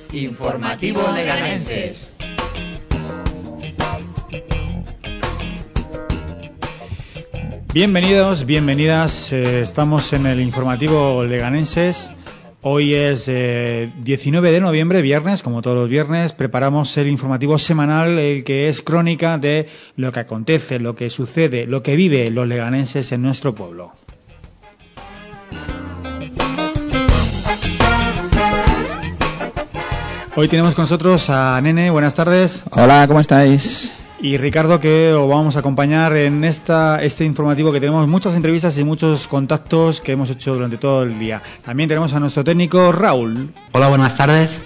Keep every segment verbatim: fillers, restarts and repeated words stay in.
Informativo Leganenses. Bienvenidos, bienvenidas. Eh, estamos en el Informativo Leganenses. Hoy es eh, diecinueve de noviembre, viernes, como todos los viernes. Preparamos el informativo semanal, el que es crónica de lo que acontece, lo que sucede, lo que vive los leganenses en nuestro pueblo. Hoy tenemos con nosotros a Nene. Buenas tardes. Hola, ¿cómo estáis? Y Ricardo, que os vamos a acompañar en esta este informativo, que tenemos muchas entrevistas y muchos contactos que hemos hecho durante todo el día. También tenemos a nuestro técnico Raúl. Hola, buenas tardes.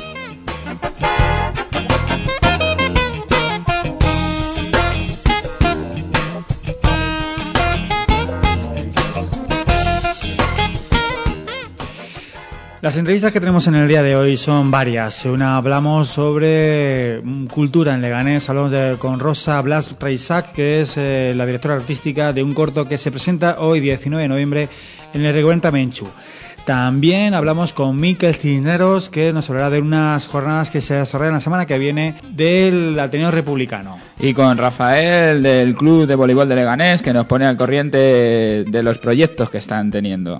Las entrevistas que tenemos en el día de hoy son varias. Una hablamos sobre cultura en Leganés, hablamos de, con Rosa Blas Traisac, que es eh, la directora artística de un corto que se presenta hoy, diecinueve de noviembre, en el Recuerta Menchu. También hablamos con Miquel Cisneros, que nos hablará de unas jornadas que se desarrollan la semana que viene del Ateneo Republicano. Y con Rafael, del Club de Voleibol de Leganés, que nos pone al corriente de los proyectos que están teniendo.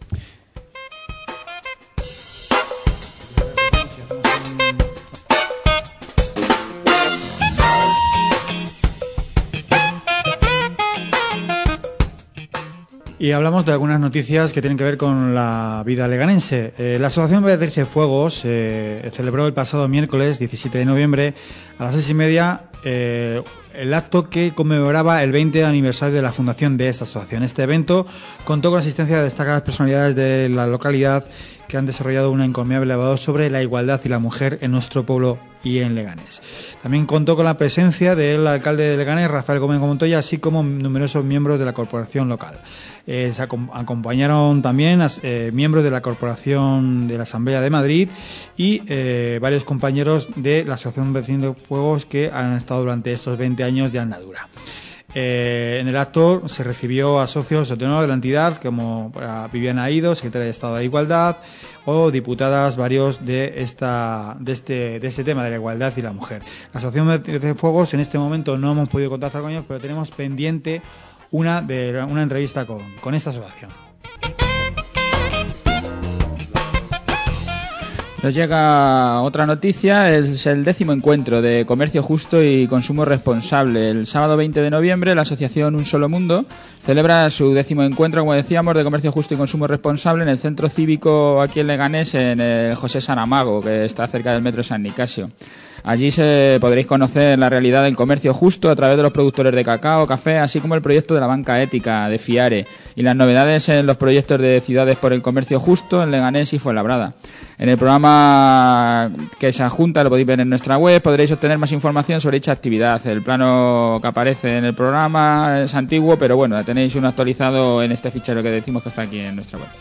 Y hablamos de algunas noticias que tienen que ver con la vida leganense. Eh, la Asociación Beatriz de Fuegos eh, celebró el pasado miércoles diecisiete de noviembre a las seis y media eh, el acto que conmemoraba el veinte aniversario de la fundación de esta asociación. Este evento contó con la asistencia de destacadas personalidades de la localidad que han desarrollado una encomiable labor sobre la igualdad y la mujer en nuestro pueblo y en Leganés. También contó con la presencia del alcalde de Leganés, Rafael Gómez Montoya, así como numerosos miembros de la corporación local. Eh, se acompañaron también eh, miembros de la Corporación de la Asamblea de Madrid y eh, varios compañeros de la Asociación Beatriz de Fuegos que han estado durante estos veinte años de andadura. Eh, en el acto se recibió a socios de honor de la entidad como Viviana Aido, secretaria de Estado de Igualdad, o diputadas varios de esta de este de este tema de la igualdad y la mujer. La Asociación Beatriz de Fuegos en este momento no hemos podido contactar con ellos, pero tenemos pendiente una de una entrevista con, con esta asociación. Nos llega otra noticia, es el décimo encuentro de Comercio Justo y Consumo Responsable. El sábado veinte de noviembre la asociación Un Solo Mundo celebra su décimo encuentro, como decíamos, de Comercio Justo y Consumo Responsable en el Centro Cívico aquí en Leganés, en el José Saramago, que está cerca del Metro San Nicasio. Allí se podréis conocer la realidad del comercio justo a través de los productores de cacao, café, así como el proyecto de la banca ética de FIARE y las novedades en los proyectos de Ciudades por el Comercio Justo en Leganés y Fuenlabrada. En el programa que se adjunta, lo podéis ver en nuestra web, podréis obtener más información sobre dicha actividad. El plano que aparece en el programa es antiguo, pero bueno, tenéis uno actualizado en este fichero que decimos que está aquí en nuestra web.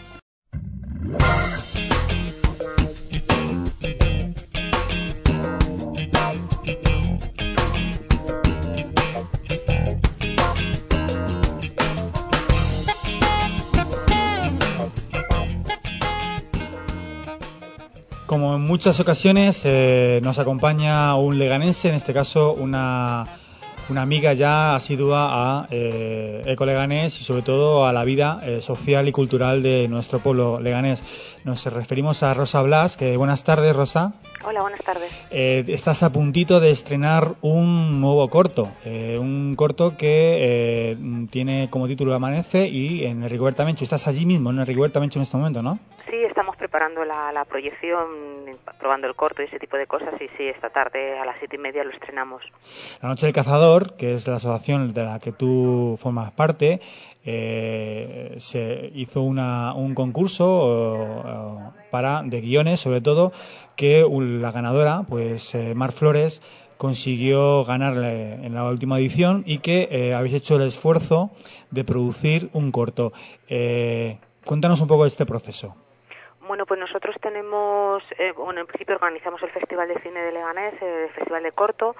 Como en muchas ocasiones eh, nos acompaña un leganense, en este caso una, una amiga ya asidua a eh, Ecoleganés y sobre todo a la vida eh, social y cultural de nuestro pueblo leganés. Nos referimos a Rosa Blas, que buenas tardes, Rosa. Hola, buenas tardes. Eh, estás a puntito de estrenar un nuevo corto, eh, un corto que eh, tiene como título Amanece y en el Rigoberta Menchu. Estás allí mismo, en el Rigoberta Menchu en este momento, ¿no? Sí, estamos preparando la, la proyección, probando el corto y ese tipo de cosas y sí, esta tarde a las siete y media lo estrenamos. La Noche del Cazador, que es la asociación de la que tú formas parte, eh, se hizo una, un concurso uh, para de guiones, sobre todo, que la ganadora, pues eh, Mar Flores, consiguió ganarle en la última edición y que eh, habéis hecho el esfuerzo de producir un corto. Eh, cuéntanos un poco de este proceso. Bueno, pues nosotros tenemos, eh, bueno, en principio organizamos el Festival de Cine de Leganés, el Festival de Corto,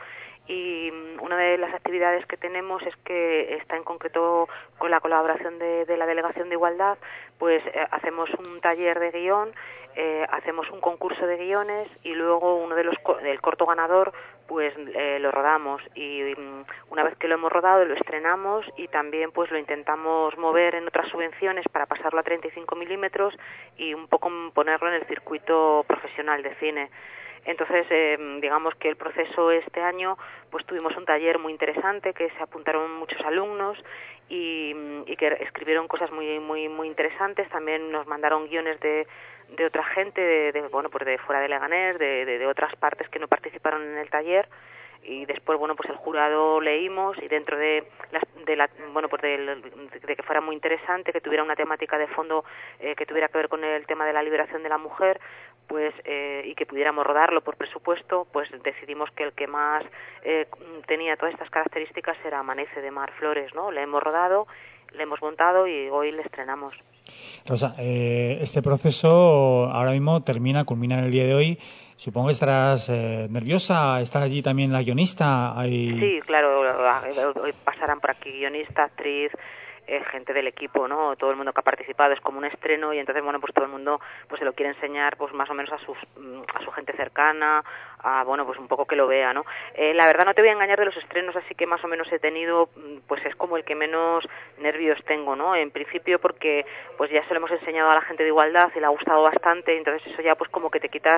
y una de las actividades que tenemos es que está en concreto con la colaboración de, de la Delegación de Igualdad, pues eh, hacemos un taller de guión, eh, hacemos un concurso de guiones y luego uno de los del corto ganador pues eh, lo rodamos y um, una vez que lo hemos rodado lo estrenamos y también pues lo intentamos mover en otras subvenciones para pasarlo a treinta y cinco milímetros y un poco ponerlo en el circuito profesional de cine. Entonces, eh, digamos que el proceso este año, pues tuvimos un taller muy interesante, que se apuntaron muchos alumnos y, y que escribieron cosas muy muy muy interesantes. También nos mandaron guiones de, de otra gente, de, de bueno, pues de fuera de Leganés, de, de, de otras partes que no participaron en el taller. Y después, bueno, pues el jurado leímos y dentro de, la, de la, bueno, pues de, de que fuera muy interesante, que tuviera una temática de fondo eh, que tuviera que ver con el tema de la liberación de la mujer, pues eh, y que pudiéramos rodarlo por presupuesto, pues decidimos que el que más eh, tenía todas estas características era Amanece de Mar Flores, ¿no? Le hemos rodado, le hemos montado y hoy le estrenamos. Rosa, eh, este proceso ahora mismo termina, culmina en el día de hoy. Supongo que estarás eh, nerviosa. ¿Está allí también la guionista? Hay... Sí, claro. Hoy pasarán por aquí guionista, actriz, eh, gente del equipo, ¿no? Todo el mundo que ha participado, es como un estreno y entonces, bueno, pues todo el mundo pues se lo quiere enseñar pues más o menos a sus a su gente cercana, a, bueno, pues un poco que lo vea, ¿no? Eh, la verdad no te voy a engañar, de los estrenos así que más o menos he tenido, pues es como el que menos nervios tengo, ¿no? En principio porque pues ya se lo hemos enseñado a la gente de Igualdad y le ha gustado bastante, entonces eso ya pues como que te quitas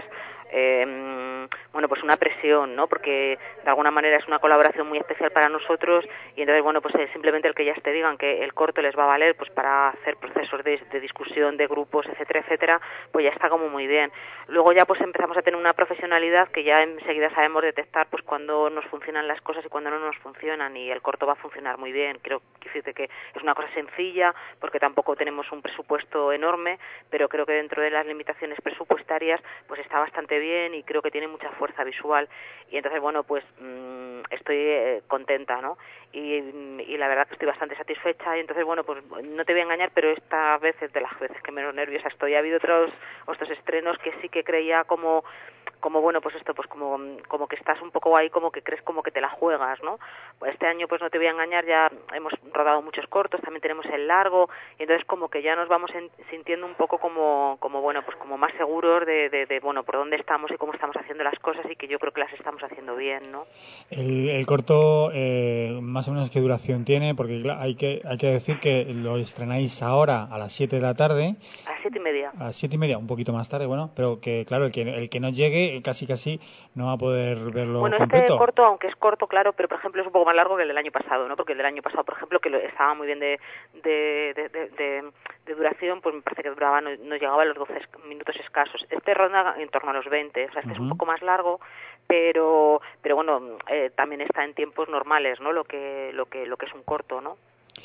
eh, bueno, pues una presión, ¿no? Porque de alguna manera es una colaboración muy especial para nosotros y entonces, bueno, pues eh, simplemente el que ya te digan que el corto les va a valer pues para hacer procesos de, de discusión de grupos, etcétera, etcétera, pues ya está como muy bien. Luego ya pues empezamos a tener una profesionalidad que ya enseguida sabemos detectar pues cuando nos funcionan las cosas y cuando no nos funcionan, y el corto va a funcionar muy bien. Creo que decirte que es una cosa sencilla porque tampoco tenemos un presupuesto enorme, pero creo que dentro de las limitaciones presupuestarias pues está bastante bien y creo que tiene mucha fuerza visual y entonces, bueno, pues mmm, estoy eh, contenta, ¿no? Y, y la verdad que estoy bastante satisfecha y entonces, bueno, pues no te voy a engañar, pero esta vez es de las veces que menos nerviosa estoy. Ha habido otros, otros estrenos que sí que creía como como bueno, pues esto, pues como como que estás un poco ahí, como que crees como que te la juegas, ¿no? Pues este año, pues no te voy a engañar, ya hemos rodado muchos cortos, también tenemos el largo, y entonces como que ya nos vamos en, sintiendo un poco como, como bueno, pues como más seguros de, de, de, bueno, por dónde estamos y cómo estamos haciendo las cosas, y que yo creo que las estamos haciendo bien, ¿no? El, el corto, eh, más o menos, ¿qué duración tiene? Porque hay que hay que decir que lo estrenáis ahora a las siete de la tarde. A las siete y media. A las siete y media, un poquito más tarde, bueno, pero que claro, el que el que no llegue casi casi no va a poder verlo bueno, completo. Este corto, aunque es corto, claro, pero por ejemplo es un poco más largo que el del año pasado, ¿no? Porque el del año pasado, por ejemplo, que lo, estaba muy bien de de, de, de, de, de duración, pues me parece que duraba, no, no llegaba a los doce minutos escasos. Este ronda en torno a los veinte, o sea, este uh-huh. es un poco más largo, pero pero bueno, eh, también está en tiempos normales, ¿no? Lo que lo que lo que es un corto, ¿no?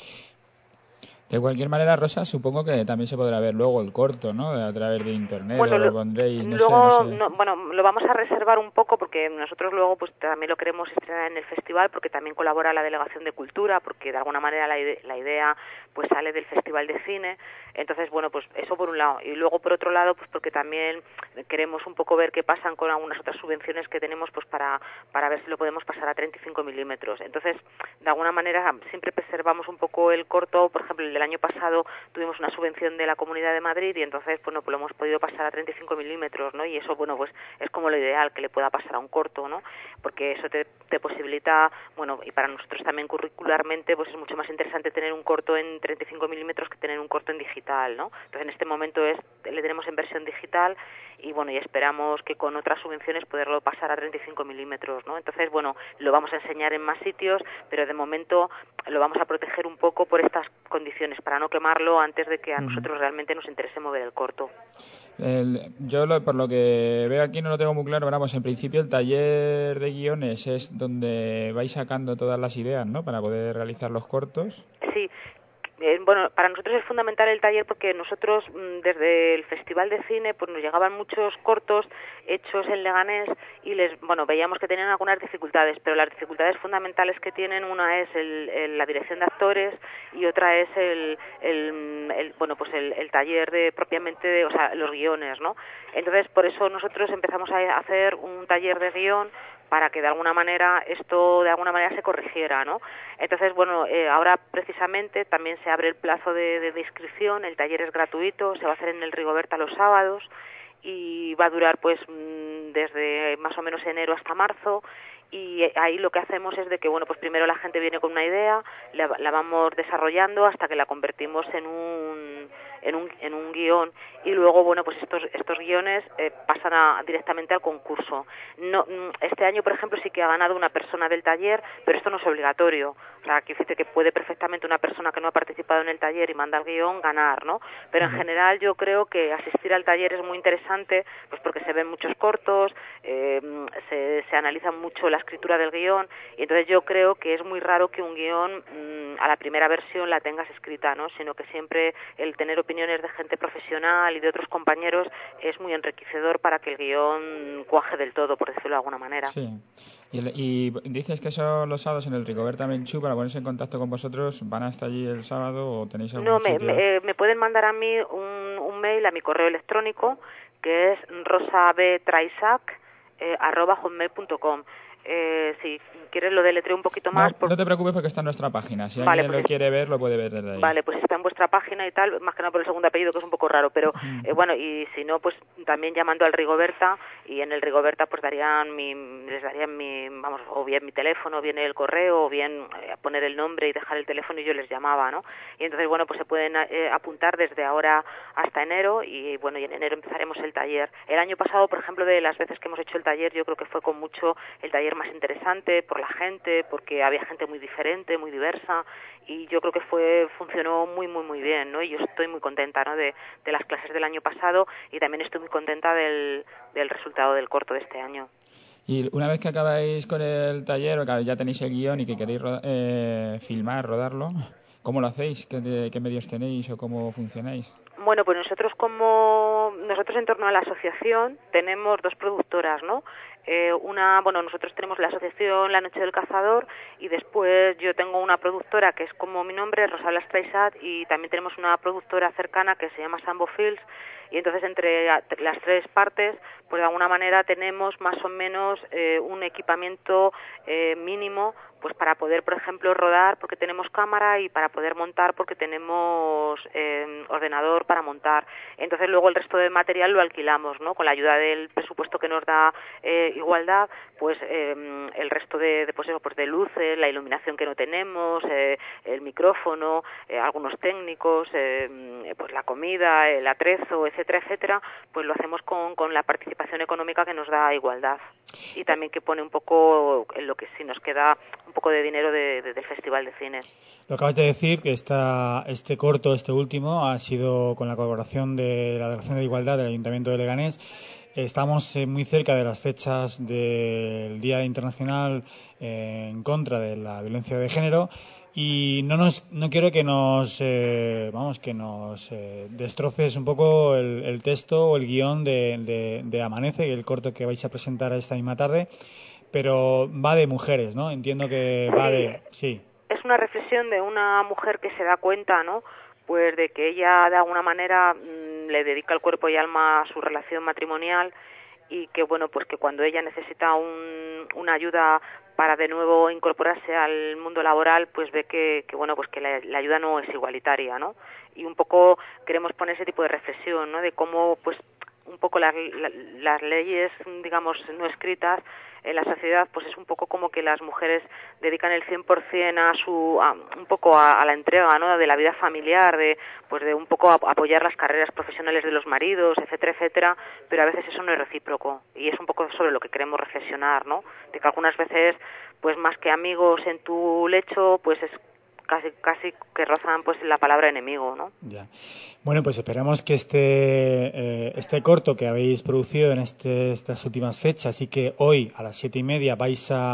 De cualquier manera, Rosa, supongo que también se podrá ver luego el corto, ¿no? A través de internet, bueno, o lo pondréis, no luego, sé, no sé. No, bueno, lo vamos a reservar un poco porque nosotros luego pues también lo queremos estrenar en el festival, porque también colabora la Delegación de Cultura, porque de alguna manera la, ide- la idea pues sale del Festival de Cine. Entonces, bueno, pues eso por un lado. Y luego por otro lado, pues porque también queremos un poco ver qué pasan con algunas otras subvenciones que tenemos, pues para, para ver si lo podemos pasar a treinta y cinco milímetros. Entonces, de alguna manera siempre preservamos un poco el corto. Por ejemplo, el del año pasado tuvimos una subvención de la Comunidad de Madrid y entonces, bueno, pues lo hemos podido pasar a treinta y cinco milímetros, ¿no? Y eso, bueno, pues es como lo ideal que le pueda pasar a un corto, ¿no? Porque eso te, te posibilita, bueno, y para nosotros también curricularmente, pues es mucho más interesante tener un corto en treinta y cinco milímetros que tener un corto en digital, ¿no? Entonces, en este momento es le tenemos en versión digital y, bueno, y esperamos que con otras subvenciones poderlo pasar a treinta y cinco milímetros, ¿no? Entonces, bueno, lo vamos a enseñar en más sitios, pero de momento lo vamos a proteger un poco por estas condiciones, para no quemarlo antes de que a nosotros realmente nos interese mover el corto. El, yo lo, por lo que veo aquí no lo tengo muy claro, pero vamos, en principio el taller de guiones es donde vais sacando todas las ideas, ¿no?, para poder realizar los cortos. Sí. Eh, bueno, para nosotros es fundamental el taller porque nosotros desde el Festival de Cine pues nos llegaban muchos cortos hechos en Leganés y les bueno veíamos que tenían algunas dificultades, pero las dificultades fundamentales que tienen, una es el, el, la dirección de actores y otra es el, el, el bueno pues el, el taller de propiamente de, o sea, los guiones, ¿no? Entonces por eso nosotros empezamos a hacer un taller de guión para que de alguna manera esto de alguna manera se corrigiera, ¿no? Entonces, bueno, eh, ahora precisamente también se abre el plazo de, de, de inscripción, el taller es gratuito, se va a hacer en el Rigoberta los sábados y va a durar pues desde más o menos enero hasta marzo. Y ahí lo que hacemos es de que, bueno, pues primero la gente viene con una idea, la, la vamos desarrollando hasta que la convertimos en un en un, en un guión y luego, bueno, pues estos estos guiones eh, pasan a, directamente al concurso. No, este año, por ejemplo, sí que ha ganado una persona del taller, pero esto no es obligatorio. O sea, que dice que puede perfectamente una persona que no ha participado en el taller y manda el guión ganar, ¿no? Pero en general yo creo que asistir al taller es muy interesante, pues porque se ven muchos cortos, eh, se, se analiza mucho la escritura del guión y entonces yo creo que es muy raro que un guión mmm, a la primera versión la tengas escrita, ¿no? Sino que siempre el tener opiniones de gente profesional y de otros compañeros es muy enriquecedor para que el guión cuaje del todo, por decirlo de alguna manera. Sí. Y, y dices que son los sábados en el Rigoberta Menchú, para ponerse en contacto con vosotros, ¿van hasta allí el sábado o tenéis algún No, me, sitio? me, me pueden mandar a mí un, un mail a mi correo electrónico que es rosabtraisac eh, arroba hotmail punto com. Eh, si quieres lo deletreo un poquito más. No, por... no te preocupes porque está en nuestra página. Si vale, alguien pues lo quiere ver, lo puede ver desde ahí. Vale, pues está en vuestra página y tal, más que nada por el segundo apellido, que es un poco raro, pero Mm. eh, bueno, y si no, pues también llamando al Rigoberta, y en el Rigoberta pues darían mi, les darían mi, vamos, o bien mi teléfono, o bien el correo, o bien eh, poner el nombre y dejar el teléfono y yo les llamaba, ¿no? Y entonces, bueno, pues se pueden eh, apuntar desde ahora hasta enero y, bueno, y en enero empezaremos el taller. El año pasado, por ejemplo, de las veces que hemos hecho el taller, yo creo que fue con mucho el taller más interesante por la gente, porque había gente muy diferente, muy diversa, y yo creo que fue funcionó muy, muy, muy bien, ¿no? Y yo estoy muy contenta, ¿no?, de, de las clases del año pasado y también estoy muy contenta del, del resultado del corto de este año. Y una vez que acabáis con el taller, o que ya tenéis el guión y que queréis roda- eh, filmar, rodarlo, ¿cómo lo hacéis? ¿Qué, ¿Qué medios tenéis o cómo funcionáis? Bueno, pues nosotros como nosotros en torno a la asociación tenemos dos productoras, ¿no? Eh, una, bueno, nosotros tenemos la asociación La Noche del Cazador y después yo tengo una productora que es como mi nombre, Rosabla Streisand, y también tenemos una productora cercana que se llama Sambo Films, y entonces entre las tres partes, pues de alguna manera tenemos más o menos eh, un equipamiento eh, mínimo, pues para poder, por ejemplo, rodar porque tenemos cámara y para poder montar porque tenemos eh, ordenador para montar. Entonces luego el resto del material lo alquilamos, ¿no? Con la ayuda del presupuesto que nos da eh, Igualdad, pues eh, el resto de, de, pues eso, pues de luces, la iluminación que no tenemos, eh, el micrófono, eh, algunos técnicos, eh, pues la comida, el atrezo, etcétera, etcétera, pues lo hacemos con, con la participación económica que nos da Igualdad y también que pone un poco en lo que sí nos queda un poco de dinero de, de, del Festival de Cine. Lo acabas de decir, que esta, este corto, este último, ha sido con la colaboración de la Delegación de Igualdad del Ayuntamiento de Leganés. Estamos eh, muy cerca de las fechas del Día Internacional eh, en contra de la violencia de género y no nos no quiero que nos eh, vamos que nos eh, destroces un poco el, el texto o el guión de, de, de Amanece, el corto que vais a presentar esta misma tarde, pero va de mujeres, ¿no? Entiendo que va de... Sí. Es una reflexión de una mujer que se da cuenta, ¿no?, pues de que ella de alguna manera mmm, le dedica el cuerpo y alma a su relación matrimonial y que, bueno, pues que cuando ella necesita un, una ayuda para de nuevo incorporarse al mundo laboral, pues ve que, que bueno, pues que la, la ayuda no es igualitaria, ¿no? Y un poco queremos poner ese tipo de reflexión, ¿no?, de cómo, pues, un poco las, las leyes, digamos, no escritas en la sociedad, pues es un poco como que las mujeres dedican el cien por ciento a su, a, un poco a, a la entrega, ¿no?, de la vida familiar, de, pues de un poco a, apoyar las carreras profesionales de los maridos, etcétera, etcétera, pero a veces eso no es recíproco y es un poco sobre lo que queremos reflexionar, ¿no?, de que algunas veces, pues más que amigos en tu lecho, pues es casi casi que rozan pues la palabra enemigo, ¿no? Ya. Bueno, pues esperamos que este eh, este corto que habéis producido en este, estas últimas fechas y que hoy a las siete y media vais a,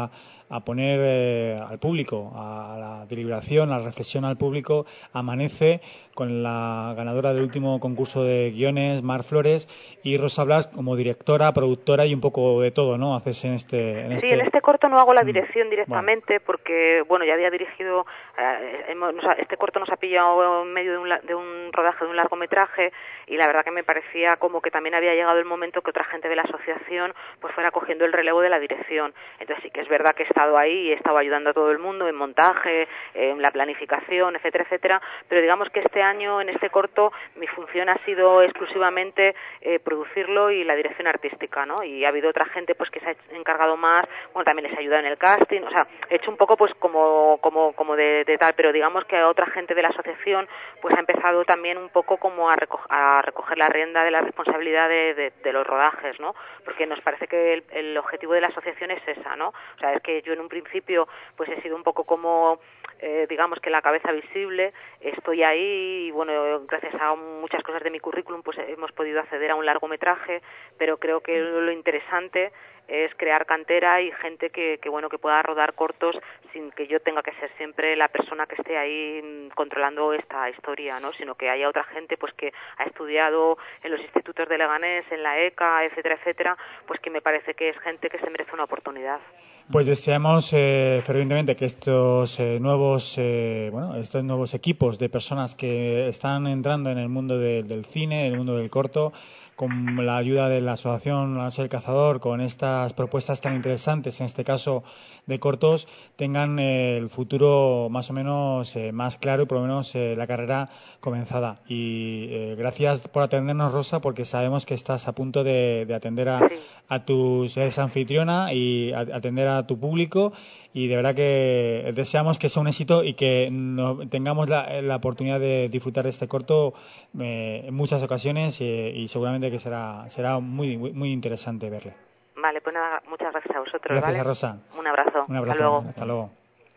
a poner eh, al público, a la deliberación, a la reflexión al público, Amanece, con la ganadora del último concurso de guiones, Mar Flores, y Rosa Blas como directora, productora y un poco de todo, ¿no? Haces en este... En sí, este... en este corto no hago la dirección directamente, bueno. porque, bueno, ya había dirigido, eh, hemos, nos ha, este corto nos ha pillado en medio de un, de un rodaje de un largometraje, y la verdad que me parecía como que también había llegado el momento que otra gente de la asociación pues fuera cogiendo el relevo de la dirección. Entonces sí que es verdad que he estado ahí y he estado ayudando a todo el mundo en montaje, en la planificación, etcétera, etcétera, pero digamos que este año, en este corto, mi función ha sido exclusivamente eh, producirlo y la dirección artística, ¿no? Y ha habido otra gente pues que se ha encargado más, bueno, también les ha ayudado en el casting, o sea, he hecho un poco pues como como como de, de tal, pero digamos que otra gente de la asociación pues ha empezado también un poco como a, reco- a recoger la rienda de la responsabilidad de, de, de los rodajes, ¿no? Porque nos parece que el, el objetivo de la asociación es esa, ¿no? O sea, es que yo en un principio pues he sido un poco como Eh, digamos que la cabeza visible, estoy ahí y bueno, gracias a muchas cosas de mi currículum pues hemos podido acceder a un largometraje, pero creo que lo interesante es crear cantera y gente que, que bueno que pueda rodar cortos sin que yo tenga que ser siempre la persona que esté ahí controlando esta historia, ¿no? Sino que haya otra gente pues que ha estudiado en los institutos de Leganés, en la E C A, etcétera, etcétera, pues que me parece que es gente que se merece una oportunidad. Pues deseamos eh, fervientemente que estos eh, nuevos eh, bueno estos nuevos equipos de personas que están entrando en el mundo de, del cine, en el mundo del corto, con la ayuda de la Asociación La Noche del Cazador, con estas propuestas tan interesantes, en este caso de cortos, tengan eh, el futuro más o menos eh, más claro y por lo menos eh, la carrera comenzada. Y eh, gracias por atendernos, Rosa, porque sabemos que estás a punto de, de atender a, a tus, eres anfitriona y a, atender a tu público, y de verdad que deseamos que sea un éxito y que no, tengamos la, la oportunidad de disfrutar de este corto eh, en muchas ocasiones eh, y seguramente que será será muy muy interesante verle. Vale, pues nada, muchas gracias a vosotros. Gracias, ¿vale? a Rosa. Un abrazo. Un abrazo. Hasta luego. Hasta luego.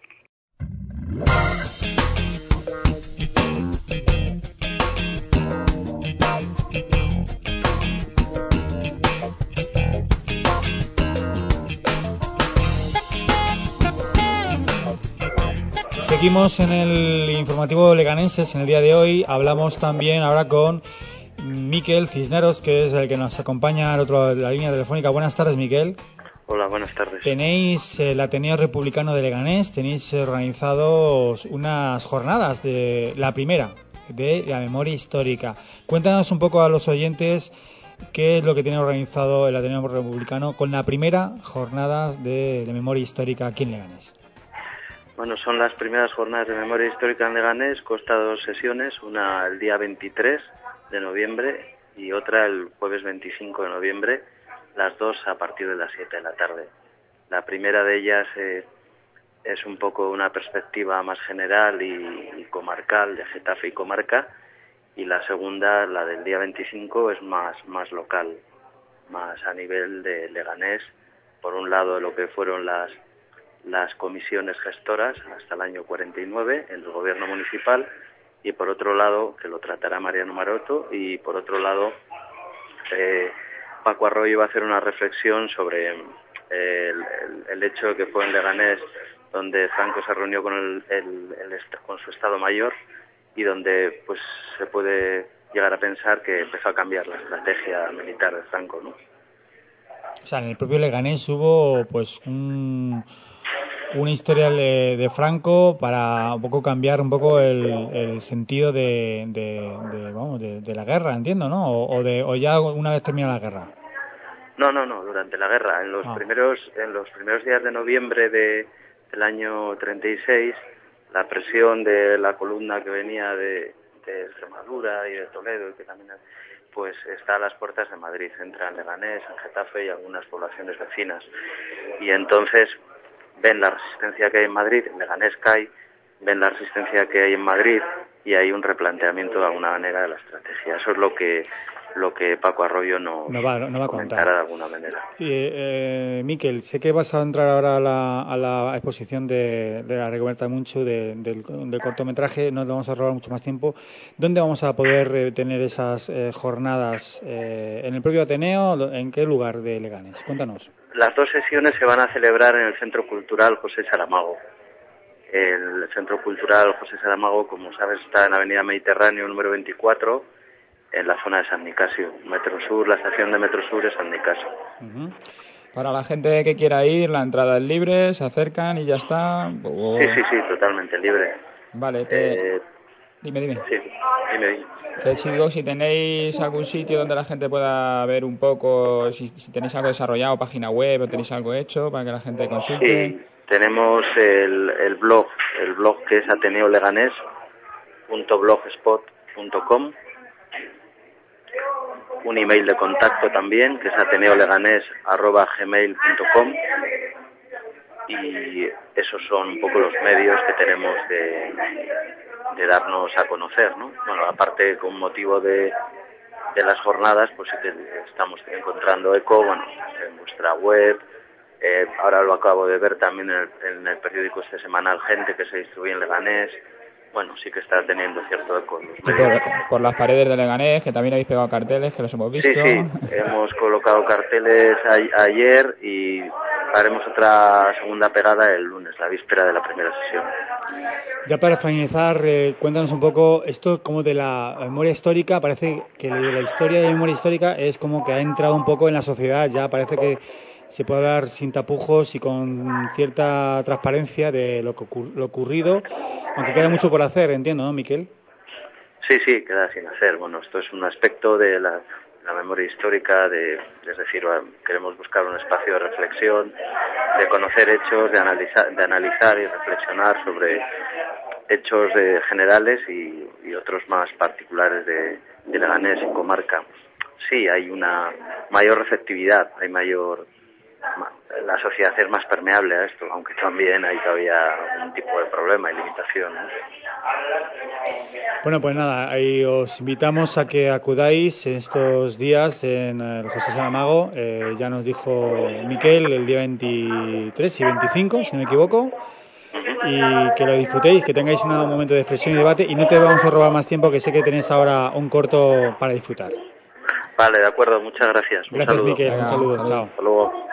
Seguimos en el informativo Leganenses en el día de hoy. Hablamos también ahora con Miquel Cisneros, que es el que nos acompaña al otro de la línea telefónica. Buenas tardes, Miquel. Hola, buenas tardes. Tenéis el Ateneo Republicano de Leganés, tenéis organizados unas jornadas de la primera, de la memoria histórica. Cuéntanos un poco a los oyentes qué es lo que tiene organizado el Ateneo Republicano con la primera jornada de, de memoria histórica aquí en Leganés. Bueno, son las primeras jornadas de memoria histórica en Leganés, consta de dos sesiones, una el día veintitrés de noviembre y otra el jueves veinticinco de noviembre, las dos a partir de las siete de la tarde. La primera de ellas eh, es un poco una perspectiva más general y, y comarcal de Getafe y comarca, y la segunda, la del día veinticinco, es más, más local, más a nivel de Leganés. Por un lado, lo que fueron las las comisiones gestoras hasta el año cuarenta y nueve en el gobierno municipal, y por otro lado, que lo tratará Mariano Maroto, y por otro lado eh, Paco Arroyo va a hacer una reflexión sobre eh, el, el, el hecho de que fue en Leganés donde Franco se reunió con el, el, el con su Estado Mayor, y donde pues se puede llegar a pensar que empezó a cambiar la estrategia militar de Franco, ¿no? O sea, en el propio Leganés hubo pues un una historia de, de Franco para un poco cambiar un poco el, el sentido de, de, de, vamos, de, de la guerra, entiendo, ¿no? O, o, de, o ya una vez termina la guerra. No, no, no, durante la guerra. En los ah. primeros en los primeros días de noviembre de, del año treinta y seis, la presión de la columna que venía de, de Extremadura y de Toledo, y que también pues está a las puertas de Madrid, entra en Leganés, en Getafe y algunas poblaciones vecinas. Y entonces ven la resistencia que hay en Madrid, en Leganés cae, ven la resistencia que hay en Madrid, y hay un replanteamiento de alguna manera de la estrategia. Eso es lo que lo que Paco Arroyo nos no va, no va a comentará contar de alguna manera. Eh, eh, Miquel, sé que vas a entrar ahora a la, a la exposición de, de la Rigoberta Muncho de, del, del cortometraje, no le vamos a robar mucho más tiempo. ¿Dónde vamos a poder eh, tener esas eh, jornadas? Eh, ¿En el propio Ateneo? ¿En qué lugar de Leganés? Cuéntanos. Las dos sesiones se van a celebrar en el Centro Cultural José Saramago. El Centro Cultural José Saramago, como sabes, está en la Avenida Mediterráneo número veinticuatro, en la zona de San Nicasio. Metro Sur, la estación de Metro Sur es San Nicasio. Uh-huh. Para la gente que quiera ir, la entrada es libre, se acercan y ya está. O... Sí, sí, sí, totalmente libre. Vale, te... Eh, dime, dime. Sí, dime, dime. Que si digo, si tenéis algún sitio donde la gente pueda ver un poco, si, si tenéis algo desarrollado, página web, o tenéis algo hecho para que la gente consulte. Sí, tenemos el, el blog, el blog que es ateneo leganés punto blogspot punto com, un email de contacto también, que es ateneo leganés arroba gmail punto com, y esos son un poco los medios que tenemos de, de darnos a conocer, ¿no? Bueno, aparte, con motivo de, de las jornadas, pues sí que estamos encontrando eco, bueno, en vuestra web. Eh, ahora lo acabo de ver también en el, en el periódico este semanal Gente, que se distribuye en Leganés. Bueno, sí que está teniendo cierto eco en los medios. Por, por las paredes de Leganés, que también habéis pegado carteles, que los hemos visto. Sí, sí, hemos colocado carteles a, ayer y haremos otra segunda pegada el lunes, la víspera de la primera sesión. Ya para finalizar, eh, cuéntanos un poco esto como de la memoria histórica. Parece que la historia de la memoria histórica es como que ha entrado un poco en la sociedad, ya parece que se puede hablar sin tapujos y con cierta transparencia de lo, que ocur- lo ocurrido, aunque queda mucho por hacer, entiendo, ¿no, Miquel? Sí, sí, queda sin hacer. Bueno, esto es un aspecto de la, la memoria histórica, de, es decir, queremos buscar un espacio de reflexión, de conocer hechos, de analizar, de analizar y reflexionar sobre hechos de generales y, y otros más particulares de, de Leganés y comarca. Sí, hay una mayor receptividad, hay mayor... la sociedad es más permeable a esto, aunque también hay todavía un tipo de problema y limitación, ¿no? Bueno, pues nada, ahí os invitamos a que acudáis estos días en el José Saramago. Eh, ya nos dijo Miquel el día veintitrés y veinticinco, si no me equivoco, y que lo disfrutéis, que tengáis un momento de reflexión y debate, y no te vamos a robar más tiempo, que sé que tenéis ahora un corto para disfrutar. Vale, de acuerdo, muchas gracias. Gracias, un saludo. Miquel, un saludo, Venga, chao. Hasta luego.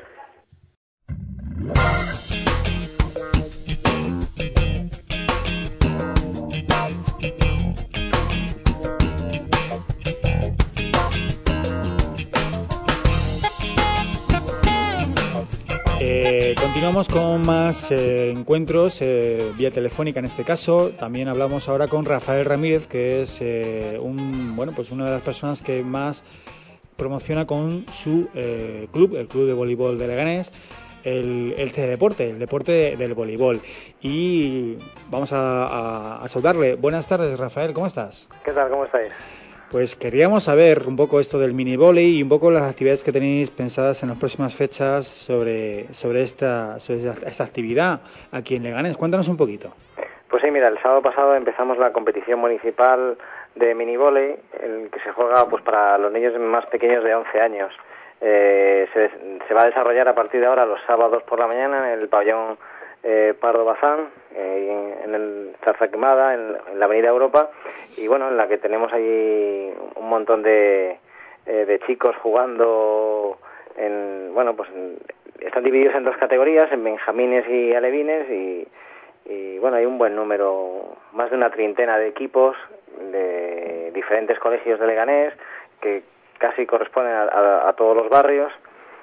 Eh, continuamos con más eh, encuentros eh, vía telefónica en este caso. También hablamos ahora con Rafael Ramírez, que es eh, un bueno pues una de las personas que más promociona con su eh, club, el Club de Voleibol de Leganés, el, el deporte, el deporte de, del voleibol. Y vamos a, a, a saludarle. Buenas tardes, Rafael, ¿cómo estás? ¿Qué tal? ¿Cómo estáis? Pues queríamos saber un poco esto del mini volei y un poco las actividades que tenéis pensadas en las próximas fechas sobre sobre esta sobre esta actividad aquí en Leganés. Cuéntanos un poquito. Pues sí, mira, el sábado pasado empezamos la competición municipal de mini volei, el que se juega pues para los niños más pequeños de once años. Eh, se, se va a desarrollar a partir de ahora los sábados por la mañana en el pabellón eh, Pardo Bazán, eh, en el Zarza Quemada, en, en la Avenida Europa, y bueno, en la que tenemos ahí un montón de, eh, de chicos jugando en, bueno, pues en, están divididos en dos categorías, en benjamines y alevines, y, y bueno, hay un buen número, más de una treintena de equipos de diferentes colegios de Leganés, que casi corresponden a, a, a todos los barrios,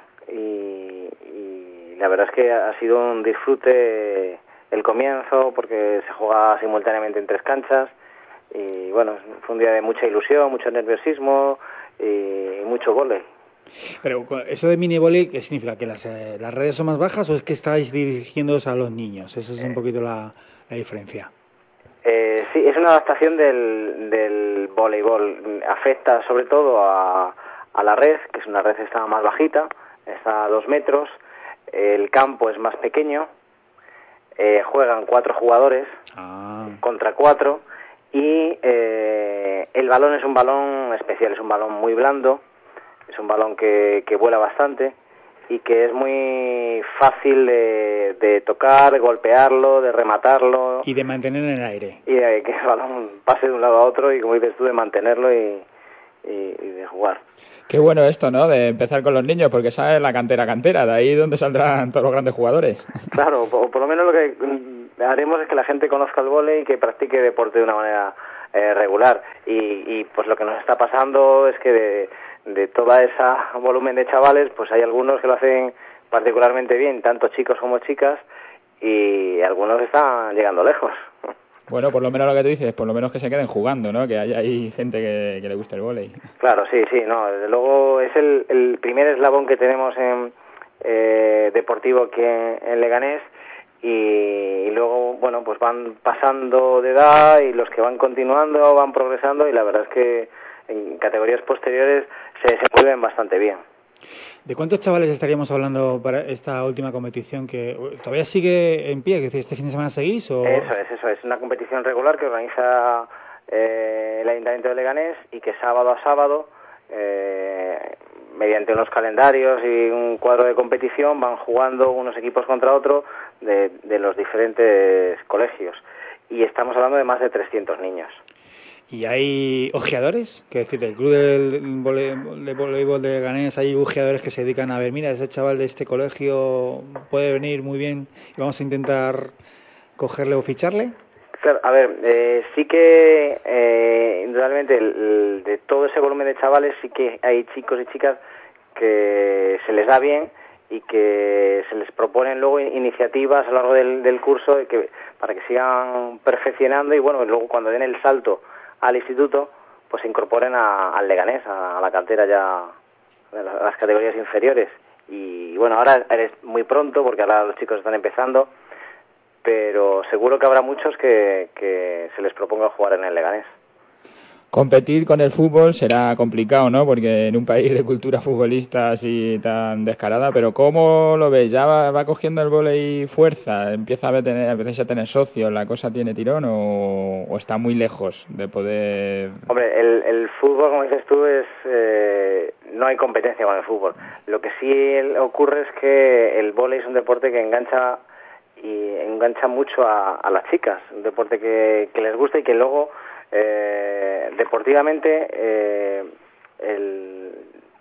y, y la verdad es que ha sido un disfrute el comienzo, porque se juega simultáneamente en tres canchas, y bueno, fue un día de mucha ilusión, mucho nerviosismo y mucho vóley. Pero eso de mini volei, ¿qué significa? ¿Que las, eh, las redes son más bajas o es que estáis dirigiéndoos a los niños? Esa es un poquito la, la diferencia. Eh, sí, es una adaptación del, del voleibol. Afecta sobre todo a, a la red, que es una red que está más bajita, está a dos metros. El campo es más pequeño. Eh, juegan cuatro jugadores ah. contra cuatro. y eh, el balón es un balón especial, es un balón muy blando, es un balón que, que vuela bastante y que es muy fácil de, de tocar, de golpearlo, de rematarlo. Y de mantener en el aire. Y de que el balón pase de un lado a otro y, como dices tú, de mantenerlo y, y, y de jugar. Qué bueno esto, ¿no?, de empezar con los niños, porque sabes la cantera cantera, de ahí donde saldrán todos los grandes jugadores. Claro, o por lo menos lo que haremos es que la gente conozca el vóley y que practique deporte de una manera eh, regular. Y, y pues lo que nos está pasando es que de, de toda esa volumen de chavales, pues hay algunos que lo hacen particularmente bien, tanto chicos como chicas, y algunos están llegando lejos. Bueno, por lo menos lo que tú dices, por lo menos que se queden jugando, ¿no? Que hay, hay gente que, que le gusta el vóley. Claro, sí, sí, no, desde luego es el, el primer eslabón que tenemos en eh, deportivo aquí en, en Leganés y, y luego, bueno, pues van pasando de edad y los que van continuando van progresando y la verdad es que en categorías posteriores se desenvuelven bastante bien. ¿De cuántos chavales estaríamos hablando para esta última competición que todavía sigue en pie? Es decir, ¿este fin de semana seguís? O... Eso es, eso es. Una competición regular que organiza eh, el Ayuntamiento de Leganés y que sábado a sábado, eh, mediante unos calendarios y un cuadro de competición, van jugando unos equipos contra otros de, de los diferentes colegios. Y estamos hablando de más de trescientos niños. ¿Y hay ojeadores? Que decir, del club del voleibol de, voleibol de Leganés hay ojeadores que se dedican a ver, mira, ese chaval de este colegio puede venir muy bien y vamos a intentar cogerle o ficharle. Claro, a ver, eh, sí que eh, indudablemente el, el, de todo ese volumen de chavales sí que hay chicos y chicas que se les da bien y que se les proponen luego iniciativas a lo largo del, del curso de que, para que sigan perfeccionando y bueno, luego cuando den el salto al instituto, pues se incorporen a, al Leganés, a, a la cantera ya de las, las categorías inferiores. Y bueno, ahora es muy pronto porque ahora los chicos están empezando, pero seguro que habrá muchos que, que se les proponga jugar en el Leganés. Competir con el fútbol será complicado, ¿no? Porque en un país de cultura futbolista así tan descarada, pero ¿cómo lo ves? ¿Ya va, va cogiendo el vóley fuerza? ¿Empieza a tener, empieza a tener socios? ¿La cosa tiene tirón o, o está muy lejos de poder...? Hombre, el, el fútbol, como dices tú, es eh, no hay competencia con el fútbol. Lo que sí ocurre es que el vóley es un deporte que engancha y engancha mucho a, a las chicas, un deporte que, que les gusta y que luego... Eh, deportivamente eh, el,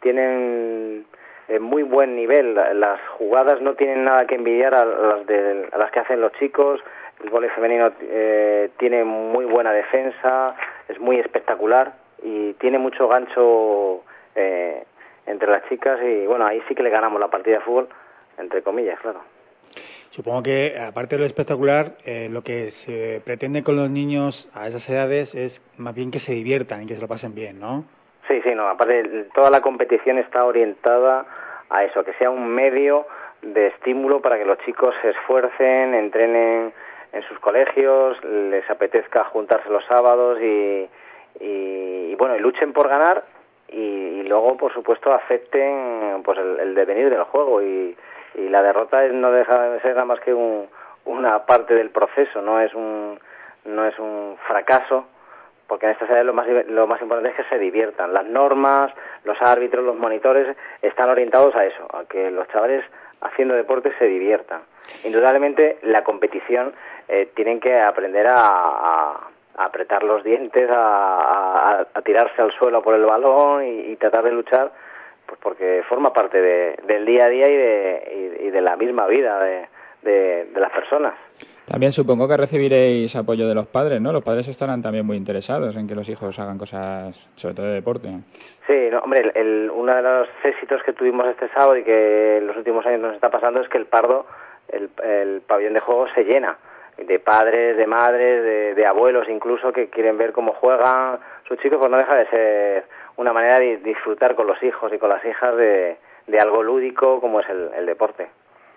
tienen eh, muy buen nivel. Las jugadas no tienen nada que envidiar a las, de, a las que hacen los chicos. El vóley femenino eh, tiene muy buena defensa, es muy espectacular y tiene mucho gancho eh, entre las chicas y bueno, ahí sí que le ganamos la partida de fútbol, entre comillas, claro. Supongo que, aparte de lo espectacular, eh, lo que se pretende con los niños a esas edades es más bien que se diviertan y que se lo pasen bien, ¿no? Sí, sí, no. Aparte, toda la competición está orientada a eso, que sea un medio de estímulo para que los chicos se esfuercen, entrenen en sus colegios, les apetezca juntarse los sábados y, y, y bueno, y luchen por ganar y, y luego, por supuesto, acepten pues el, el devenir del juego y y la derrota es, no deja de ser nada más que un, una parte del proceso, no es un no es un fracaso, porque en estas edades lo más lo más importante es que se diviertan. Las normas, los árbitros, los monitores están orientados a eso, a que los chavales haciendo deporte se diviertan. Indudablemente la competición eh, tienen que aprender a, a, a apretar los dientes, a, a, a tirarse al suelo por el balón y, y tratar de luchar, pues porque forma parte de, del día a día y de, y, y de la misma vida de, de, de las personas. También supongo que recibiréis apoyo de los padres, ¿no? Los padres estarán también muy interesados en que los hijos hagan cosas, sobre todo de deporte. Sí, no, hombre, el, el, uno de los éxitos que tuvimos este sábado y que en los últimos años nos está pasando es que el Pardo, el, el pabellón de juego se llena de padres, de madres, de, de abuelos incluso, que quieren ver cómo juegan sus chicos, pues no deja de ser una manera de disfrutar con los hijos y con las hijas de, de algo lúdico como es el, el deporte.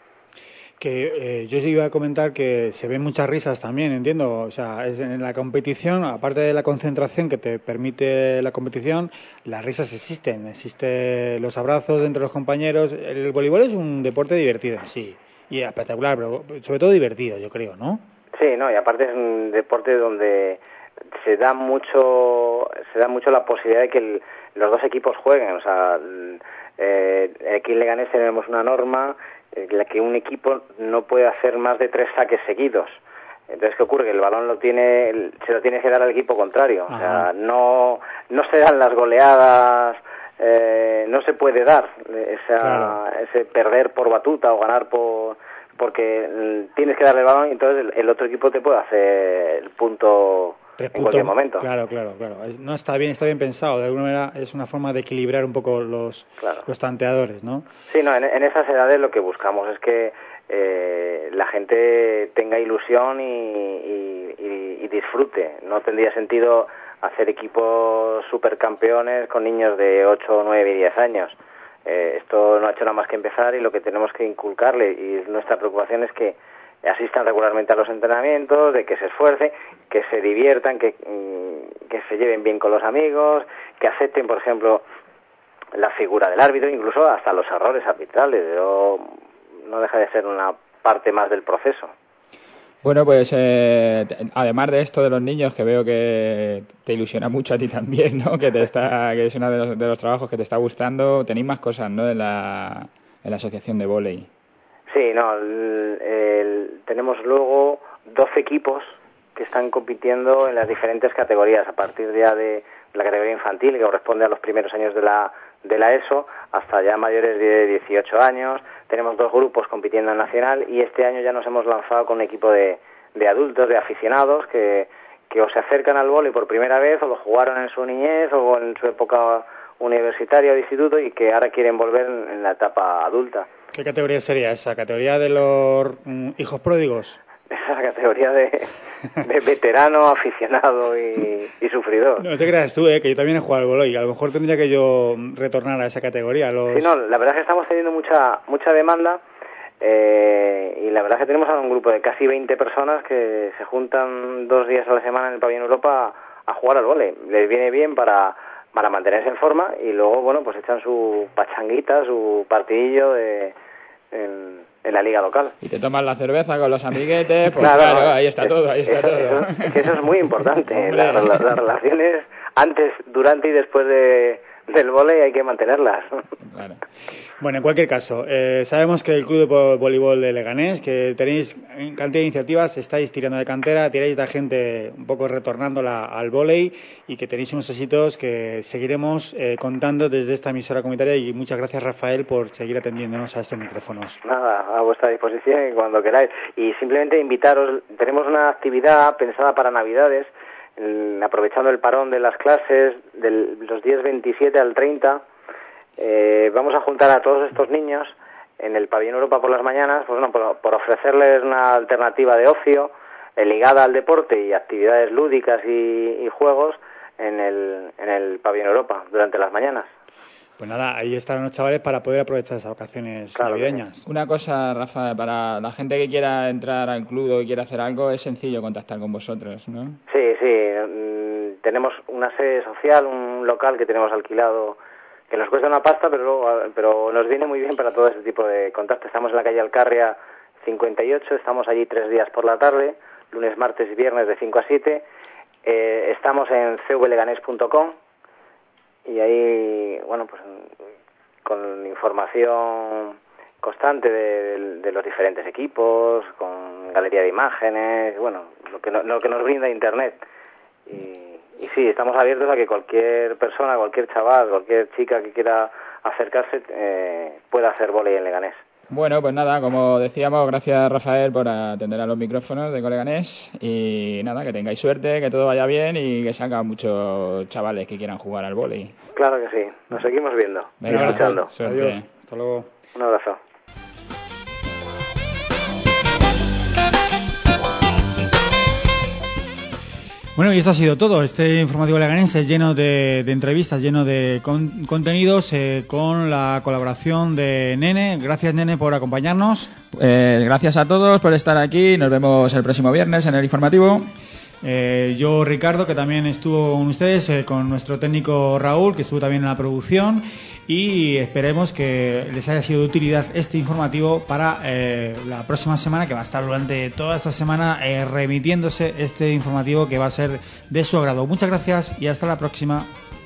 Que eh, yo iba a comentar que se ven muchas risas también, entiendo. O sea, es en la competición, aparte de la concentración que te permite la competición, las risas existen. Existen los abrazos entre los compañeros. El voleibol es un deporte divertido en sí y espectacular, pero sobre todo divertido, yo creo, ¿no? Sí, no, y aparte es un deporte donde se da mucho se da mucho la posibilidad de que el, los dos equipos jueguen. O sea, eh, aquí en Leganés tenemos una norma en la que un equipo no puede hacer más de tres saques seguidos. Entonces, ¿qué ocurre? Que el balón lo tiene, se lo tiene que dar al equipo contrario. Ajá. O sea, no, no se dan las goleadas, eh, no se puede dar esa, claro. ese perder por batuta o ganar por, porque tienes que darle el balón y entonces el, el otro equipo te puede hacer el punto en cualquier momento. Claro, claro, claro. No está bien, está bien pensado. De alguna manera es una forma de equilibrar un poco los, claro. los tanteadores, ¿no? Sí, no, en, en esas edades lo que buscamos es que Eh, la gente tenga ilusión y, y, y, y disfrute. No tendría sentido hacer equipos supercampeones con niños de ocho, nueve y diez años. Eh, esto no ha hecho nada más que empezar y lo que tenemos que inculcarle y nuestra preocupación es que asistan regularmente a los entrenamientos, de que se esfuercen, que se diviertan, que, que se lleven bien con los amigos, que acepten, por ejemplo, la figura del árbitro, incluso hasta los errores arbitrales. Yo, no deja de ser una parte más del proceso. Bueno, pues eh, además de esto de los niños, que veo que te ilusiona mucho a ti también, ¿no? Que te está, que es uno de los, de los trabajos que te está gustando, tenéis más cosas, ¿no? En la, en la asociación de vóley. Sí, no, el, el, tenemos luego doce equipos que están compitiendo en las diferentes categorías, a partir ya de la categoría infantil, que corresponde a los primeros años de la de la ESO, hasta ya mayores de dieciocho años. Tenemos dos grupos compitiendo en nacional y este año ya nos hemos lanzado con un equipo de, de adultos, de aficionados que, que o se acercan al vóley por primera vez o lo jugaron en su niñez o en su época universitaria o de instituto y que ahora quieren volver en, en la etapa adulta. ¿Qué categoría sería esa? ¿Categoría de los mm, hijos pródigos? Esa categoría de, de veterano, aficionado y, y sufridor. No te creas tú, eh, que yo también he jugado al vóley. A lo mejor tendría que yo retornar a esa categoría. Los... Sí, no, la verdad es que estamos teniendo mucha mucha demanda eh, y la verdad es que tenemos ahora un grupo de casi veinte personas que se juntan dos días a la semana en el Pabellón Europa a jugar al vóley. Les viene bien para, para mantenerse en forma y luego, bueno, pues echan su pachanguita, su partidillo de... En, en la liga local. Y te tomas la cerveza con los amiguetes, pues claro, claro, ahí está todo, ahí está eso, todo. Eso, es que eso es muy importante. La, la, las relaciones antes, durante y después de, del vóley hay que mantenerlas. Claro. Bueno, en cualquier caso, eh, sabemos que el Club de Voleibol de Leganés, que tenéis cantidad de iniciativas, estáis tirando de cantera, tiráis de gente un poco retornándola al vóley y que tenéis unos éxitos que seguiremos eh, contando desde esta emisora comunitaria y muchas gracias, Rafael, por seguir atendiéndonos a estos micrófonos. Nada, a vuestra disposición cuando queráis. Y simplemente invitaros, tenemos una actividad pensada para Navidades, el, aprovechando el parón de las clases, de los días veintisiete al treinta, Eh, vamos a juntar a todos estos niños en el Pabellón Europa por las mañanas, pues bueno, por, por ofrecerles una alternativa de ocio eh, ligada al deporte y actividades lúdicas y, y juegos en el, en el Pabellón Europa durante las mañanas. Pues nada, ahí están los chavales para poder aprovechar esas vacaciones claro navideñas. Sí. Una cosa, Rafa, para la gente que quiera entrar al club o que quiera hacer algo, es sencillo contactar con vosotros, ¿no? Sí, sí, mm, tenemos una sede social, un local que tenemos alquilado que nos cuesta una pasta, pero luego, pero nos viene muy bien para todo ese tipo de contacto. Estamos en la calle Alcarria cincuenta y ocho, estamos allí tres días por la tarde, lunes, martes y viernes de cinco a siete. Eh, estamos en c v leganés punto com y ahí, bueno, pues con información constante de, de, de los diferentes equipos, con galería de imágenes, bueno, lo que, no, lo que nos brinda Internet. Y, y sí, estamos abiertos a que cualquier persona, cualquier chaval, cualquier chica que quiera acercarse eh, pueda hacer vóley en Leganés. Bueno, pues nada, como decíamos, gracias Rafael por atender a los micrófonos de Coleganés y nada, que tengáis suerte, que todo vaya bien y que salgan muchos chavales que quieran jugar al vóley. Claro que sí, nos seguimos viendo. Venga, escuchando. Adiós, hasta luego. Un abrazo. Bueno, y eso ha sido todo. Este informativo leganense lleno de, de entrevistas, lleno de con, contenidos eh, con la colaboración de Nene. Gracias, Nene, por acompañarnos. Eh, gracias a todos por estar aquí. Nos vemos el próximo viernes en el informativo. Eh, yo, Ricardo, que también estuvo con ustedes, eh, con nuestro técnico Raúl, que estuvo también en la producción. y esperemos que les haya sido de utilidad este informativo para eh, la próxima semana, que va a estar durante toda esta semana eh, remitiéndose este informativo que va a ser de su agrado. Muchas gracias y hasta la próxima.